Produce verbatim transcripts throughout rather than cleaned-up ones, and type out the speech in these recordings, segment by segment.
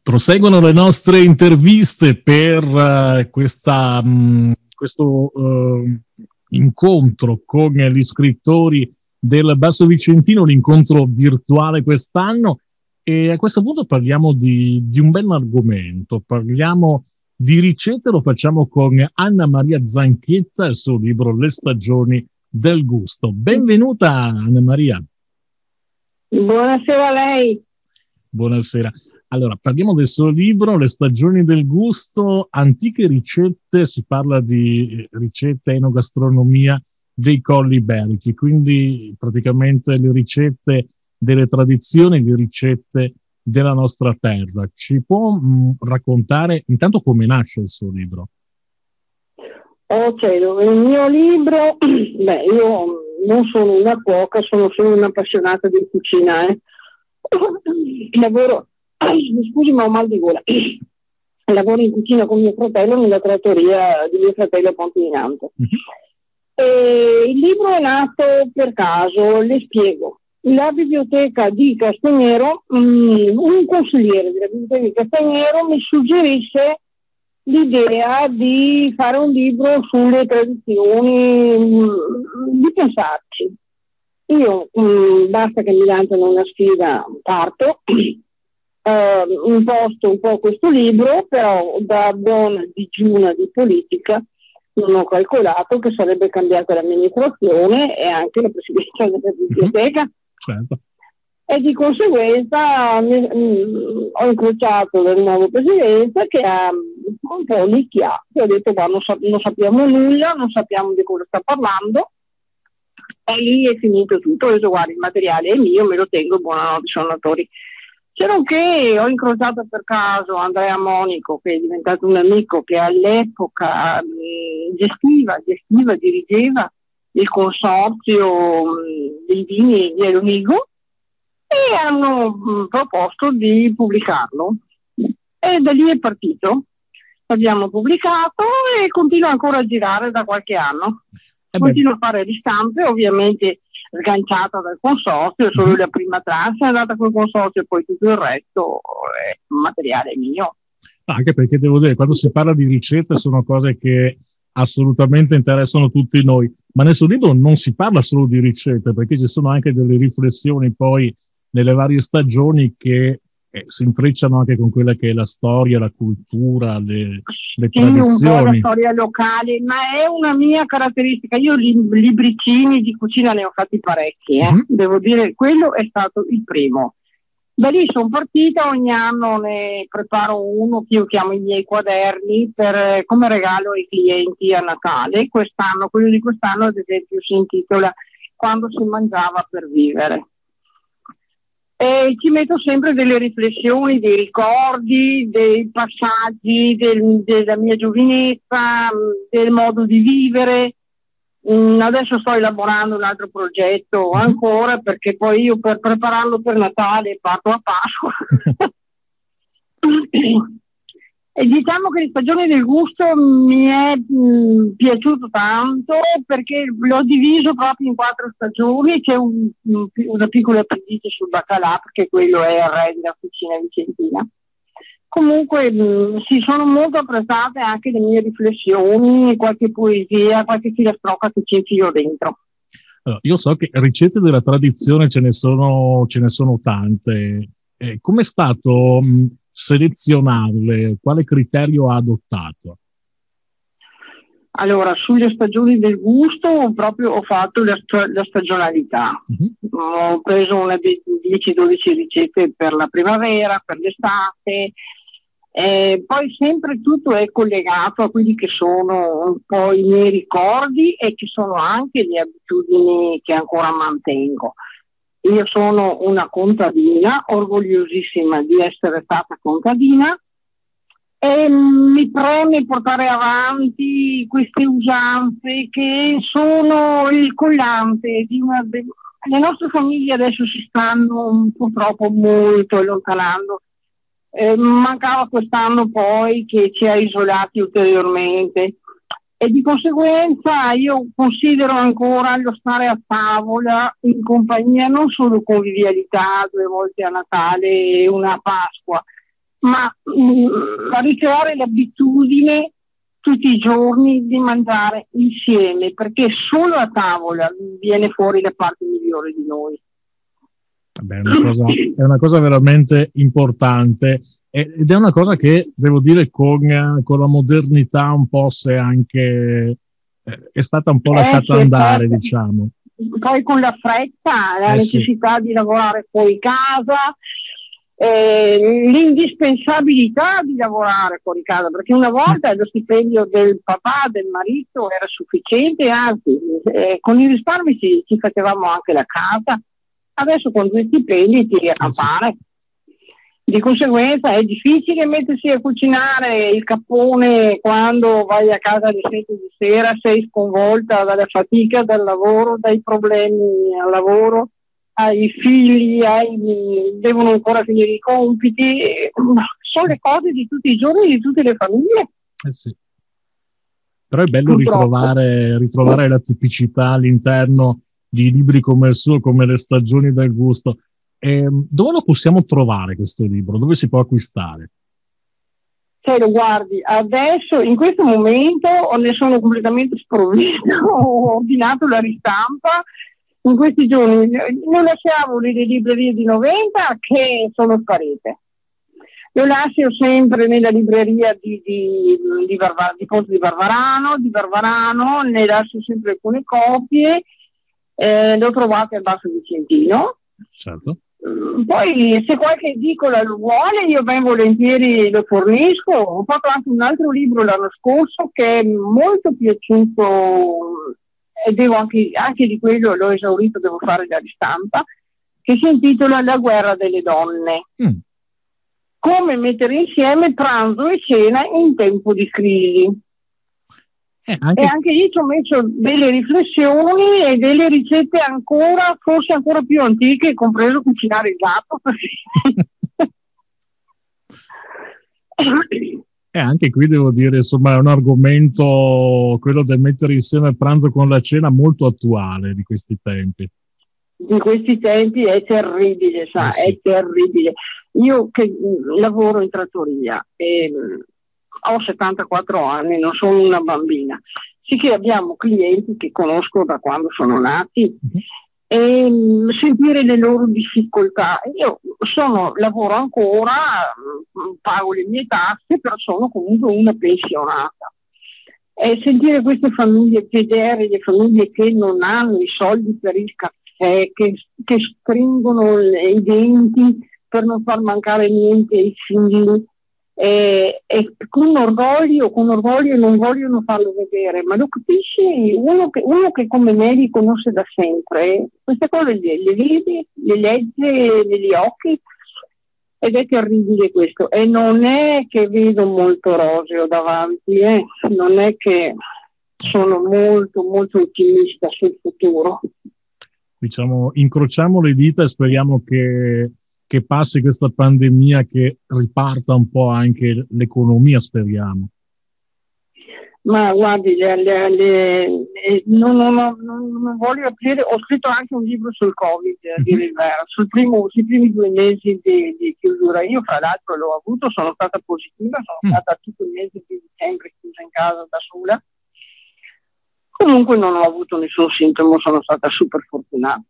Proseguono le nostre interviste per uh, questa, mh, questo uh, incontro con gli scrittori del Basso Vicentino, l'incontro virtuale quest'anno, e a questo punto parliamo di, di un bel argomento, parliamo di ricette, lo facciamo con Anna Maria Zanchetta e il suo libro Le stagioni del gusto. Benvenuta Anna Maria. Buonasera a lei. Buonasera. Allora, parliamo del suo libro, Le stagioni del gusto, antiche ricette, si parla di ricette enogastronomia dei Colli Iberici, quindi praticamente le ricette delle tradizioni, le ricette della nostra terra. Ci può mh, raccontare intanto come nasce il suo libro? Ok, il mio libro, beh, io non sono una cuoca, sono solo un'appassionata di cucina, eh. Lavoro... Scusi, ma ho mal di gola. Lavoro in cucina con mio fratello nella trattoria di mio fratello a Ponte di Nante. E il libro è nato per caso, le spiego. La biblioteca di Castagnero, um, un consigliere della biblioteca di Castagnero mi suggerisse l'idea di fare un libro sulle tradizioni, um, di pensarci. Io, um, basta che mi lanciano una sfida, parto. Uh, imposto un po' questo libro, però da buona digiuna di politica non ho calcolato che sarebbe cambiata l'amministrazione e anche la presidenza della biblioteca. Mm-hmm. Certo. E di conseguenza mi, mh, ho incrociato il nuovo presidente che ha un po' nicchiato, ha detto ma non, sa- non sappiamo nulla, non sappiamo di cosa sta parlando, e lì è finito tutto. Ho detto guarda, il materiale è mio, me lo tengo, buonanotte suonatori. C'era che ho incrociato per caso Andrea Monico, che è diventato un amico che all'epoca mh, gestiva, gestiva, dirigeva il consorzio mh, dei vini di Elonigo, e hanno mh, proposto di pubblicarlo. E da lì è partito. L'abbiamo pubblicato e continua ancora a girare da qualche anno. Eh Continuo a fare ristampe, ovviamente sganciata dal consorzio, solo la prima tranche è andata col consorzio e poi tutto il resto è materiale mio. Anche perché devo dire, quando si parla di ricette sono cose che assolutamente interessano tutti noi, ma nel suo libro non si parla solo di ricette, perché ci sono anche delle riflessioni poi nelle varie stagioni che eh, si intrecciano anche con quella che è la storia, la cultura, le, le sì, tradizioni. Un po' la storia locale, ma è una mia caratteristica. Io li, libricini di cucina ne ho fatti parecchi, eh. Mm-hmm. Devo dire, quello è stato il primo. Da lì sono partita, ogni anno ne preparo uno che io chiamo i miei quaderni per, come regalo ai clienti a Natale. Quest'anno, quello di quest'anno ad esempio si intitola Quando si mangiava per vivere. E ci metto sempre delle riflessioni, dei ricordi, dei passaggi del, della mia giovinezza, del modo di vivere. Mm, adesso sto elaborando un altro progetto ancora, perché poi io per prepararlo per Natale parto a Pasqua. E diciamo che le stagioni del gusto mi è mh, piaciuto tanto, perché l'ho diviso proprio in quattro stagioni. C'è un, un, una piccola appendice sul baccalà, perché quello è il re della cucina vicentina. Comunque mh, si sono molto apprezzate anche le mie riflessioni, qualche poesia, qualche filastrocca che ci infilo dentro. Allora, io so che ricette della tradizione ce ne sono, ce ne sono tante. Eh, com'è stato mh, selezionarle? Quale criterio ha adottato? Allora, sulle stagioni del gusto ho proprio ho fatto la, la stagionalità. Uh-huh. Ho preso una dieci dodici ricette per la primavera, per l'estate. Eh, poi sempre tutto è collegato a quelli che sono un po' i miei ricordi e che sono anche le abitudini che ancora mantengo. Io sono una contadina, orgogliosissima di essere stata contadina, e mi preme portare avanti queste usanze che sono il collante di una... Le nostre famiglie adesso si stanno purtroppo molto allontanando. Eh, mancava quest'anno poi che ci ha isolati ulteriormente, e di conseguenza io considero ancora lo stare a tavola in compagnia, non solo convivialità due volte a Natale e una a Pasqua, ma mh, a ricreare l'abitudine tutti i giorni di mangiare insieme, perché solo a tavola viene fuori la parte migliore di noi. Beh, è, una cosa, è una cosa veramente importante ed è una cosa che, devo dire, con, con la modernità un po' se anche eh, è stata un po' lasciata eh, andare, certo. diciamo. Poi con la fretta, la eh, necessità sì. di lavorare fuori casa, eh, l'indispensabilità di lavorare fuori casa, perché una volta lo stipendio del papà, del marito era sufficiente, anzi eh, con i risparmi ci, ci facevamo anche la casa, adesso con due stipendi ti riesci a campare. Di conseguenza è difficile mettersi a cucinare il cappone quando vai a casa alle sette di sera, sei sconvolta dalla fatica del lavoro, dai problemi al lavoro, hai figli, hai, devono ancora finire i compiti, sono le cose di tutti i giorni di tutte le famiglie. Eh sì. Però è bello ritrovare, ritrovare la tipicità all'interno di libri come il suo, come Le stagioni del gusto. E dove lo possiamo trovare questo libro? Dove si può acquistare? Se lo guardi adesso, in questo momento ne sono completamente sprovvista, ho ordinato la ristampa in questi giorni, non lasciavo le librerie di novanta che sono sparite. Lo lascio sempre nella libreria di, di, di, Barba, di Ponte di Barvarano, di Barvarano, ne lascio sempre alcune copie, eh, le ho trovate al Basso Vicentino. Certo. Poi se qualche edicola lo vuole io ben volentieri lo fornisco. Ho fatto anche un altro libro l'anno scorso che è molto piaciuto e devo anche, anche di quello l'ho esaurito, devo fare la ristampa, che si intitola La guerra delle donne. Mm. Come mettere insieme pranzo e cena in tempo di crisi. Eh, anche... E anche lì ci ho messo delle riflessioni e delle ricette ancora, forse ancora più antiche, compreso cucinare il gatto. E anche qui devo dire, insomma, è un argomento, quello del mettere insieme il pranzo con la cena, molto attuale di questi tempi. Di questi tempi è terribile, sa, eh sì. È terribile. Io che mh, lavoro in trattoria e mh, ho settantaquattro anni, non sono una bambina, sì che abbiamo clienti che conosco da quando sono nati mm-hmm. e mh, sentire le loro difficoltà. Io sono, lavoro ancora, mh, pago le mie tasse, però sono comunque una pensionata. E sentire queste famiglie, vedere le famiglie che non hanno i soldi per il caffè, che, che stringono le, i denti per non far mancare niente ai figli, e, e con orgoglio, con orgoglio non vogliono farlo vedere, ma lo capisci uno che, uno che come me li conosce da sempre, queste cose le, le vedi, le legge negli occhi ed è terribile questo. E non è che vedo molto roseo davanti, eh? Non è che sono molto molto ottimista sul futuro. Diciamo, incrociamo le dita e speriamo che che passi questa pandemia, che riparta un po' anche l'economia, speriamo. Ma guardi, le, le, le, non, non, non, non voglio aprire, ho scritto anche un libro sul Covid, a dire il vero, sul primo, sui primi due mesi di, di chiusura. Io fra l'altro l'ho avuto, sono stata positiva, sono mm. stata tutto il mese di dicembre chiusa in casa da sola. Comunque non ho avuto nessun sintomo, sono stata super fortunata.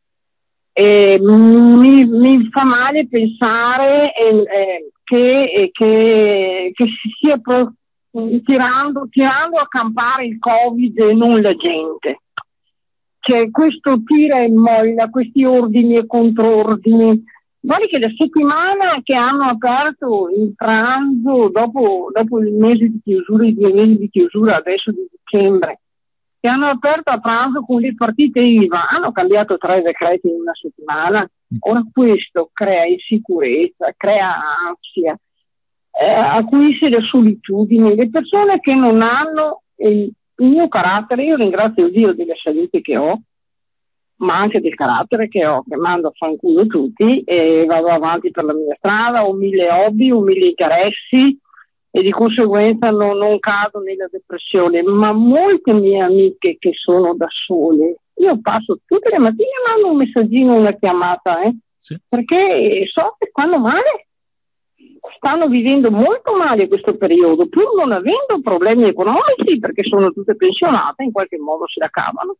E mi, mi fa male pensare eh, eh, che, eh, che, che si stia pro, tirando, tirando a campare il Covid e non la gente. Cioè, questo tira e molla, questi ordini e contrordini. Guardi che la settimana che hanno aperto il pranzo dopo, dopo il mese di chiusura, i due mesi di chiusura adesso di dicembre, che hanno aperto a pranzo con le partite I V A, hanno cambiato tre decreti in una settimana. Ora questo crea insicurezza, crea ansia, eh, acuisce le solitudini. Le persone che non hanno il, il mio carattere, io ringrazio Dio delle salute che ho, ma anche del carattere che ho, che mando a fanculo tutti e vado avanti per la mia strada, ho mille hobby, ho mille interessi, e di conseguenza non, non cado nella depressione, ma molte mie amiche che sono da sole, io passo tutte le mattine, mando un messaggino, una chiamata, eh, sì. Perché so che fanno male, stanno vivendo molto male questo periodo, pur non avendo problemi economici, perché sono tutte pensionate, in qualche modo se la cavano.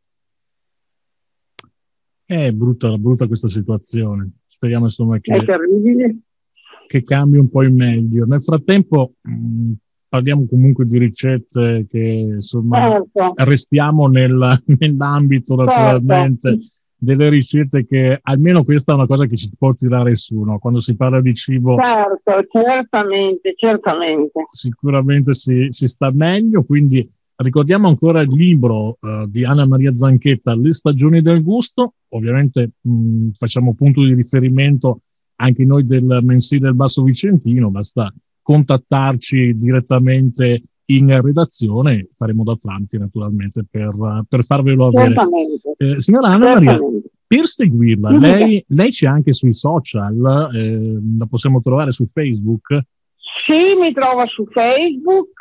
È brutta, brutta questa situazione. Speriamo insomma che, è terribile. che cambi un po' in meglio. Nel frattempo mh, parliamo comunque di ricette che insomma certo. restiamo nel, nell'ambito naturalmente certo. delle ricette, che almeno questa è una cosa che ci può tirare su, no? Quando si parla di cibo certo, certamente, certamente sicuramente si, si sta meglio. Quindi ricordiamo ancora il libro uh, di Anna Maria Zanchetta, Le stagioni del gusto. Ovviamente mh, facciamo punto di riferimento anche noi del mensile del Basso Vicentino, basta contattarci direttamente in redazione, faremo da tramite naturalmente per, per farvelo avere. Eh, signora Anna Maria, per seguirla, lei, lei c'è anche sui social, eh, la possiamo trovare su Facebook? Sì, mi trova su Facebook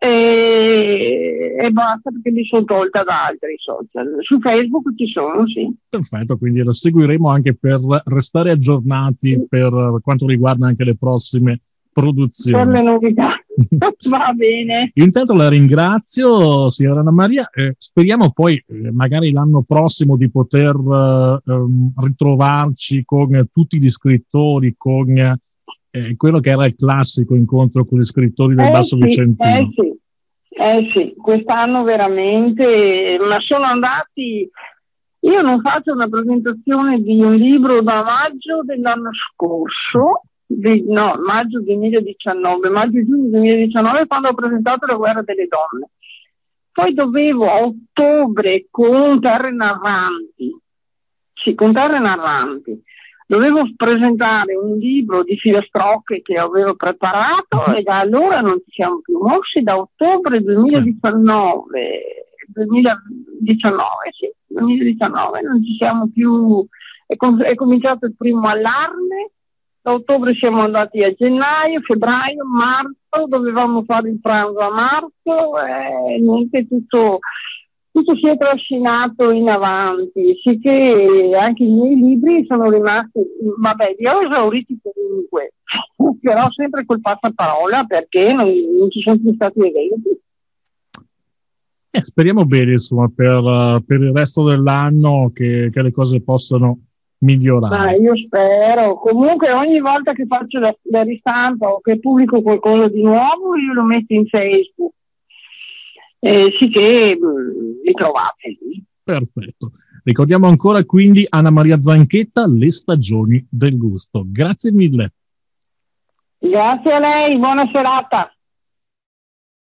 e, e basta, perché mi sono tolta da altri social. Su Facebook ci sono, sì. Perfetto, quindi la seguiremo anche per restare aggiornati sì. per quanto riguarda anche le prossime produzioni. Per le novità. Va bene. Intanto la ringrazio, signora Anna Maria. Eh, speriamo poi, eh, magari l'anno prossimo, di poter eh, ritrovarci con tutti gli scrittori, con eh, quello che era il classico incontro con gli scrittori del eh Basso sì, Vicentino. Eh sì, eh sì, quest'anno veramente, ma sono andati. Io non faccio una presentazione di un libro da maggio dell'anno scorso. Di, no, maggio duemiladiciannove, maggio-giugno duemiladiciannove, quando ho presentato La guerra delle donne. Poi dovevo a ottobre con Terre Narranti, sì, con Terre Narranti, dovevo presentare un libro di filastrocche che avevo preparato e da allora non ci siamo più mossi, da ottobre duemiladiciannove, duemiladiciannove, sì, duemiladiciannove non ci siamo più, è, com- è cominciato il primo allarme. Da ottobre siamo andati a gennaio, febbraio, marzo, dovevamo fare il pranzo a marzo e niente, tutto, tutto si è trascinato in avanti, sì che anche i miei libri sono rimasti, vabbè, li ho esauriti comunque, però sempre col passaparola perché non, non ci sono più stati eventi. Eh, speriamo bene, insomma, per, per il resto dell'anno che, che le cose possano migliorare. Ma io spero. Comunque ogni volta che faccio la, la ristampa o che pubblico qualcosa di nuovo, io lo metto in Facebook, eh, sì che mh, li trovate lì. Perfetto. Ricordiamo ancora quindi Anna Maria Zanchetta, Le stagioni del gusto. Grazie mille. Grazie a lei, buona serata.